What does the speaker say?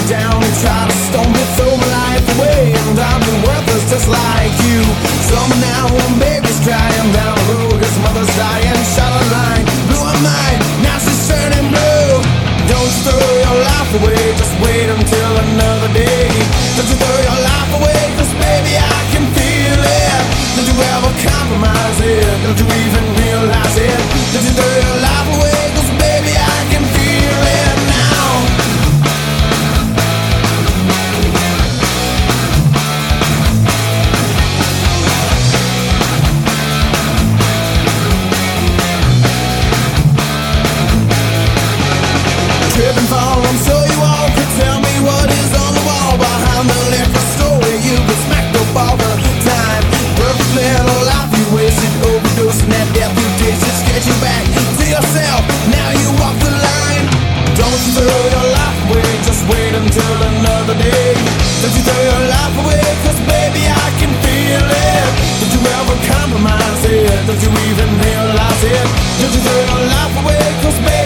me down and try to stone me, throw my life away, and I'll be worthless just like you. Summer now when baby's crying down the road, his mother's dying, shot a line, blew her mind, now she's turning blue. Don't you throw your life away, just wait until another day. Don't you throw your life away, cause baby I can feel it. Don't you ever compromise it, don't you even realize it. Don't you throw your life away, cause baby I can feel it now. Trip and fall, I'm sure you all could tell me what is on the wall behind the liquor store where you get smacked up all the time. Perfect little life you wasted, overdosing that death you tasted, get you back to yourself, now you walk the line. Don't you throw your life away, just wait until another day. Don't you throw your life away, cause baby I can feel it. Don't you ever compromise it, don't you even realize it. Don't you throw your life away, cause baby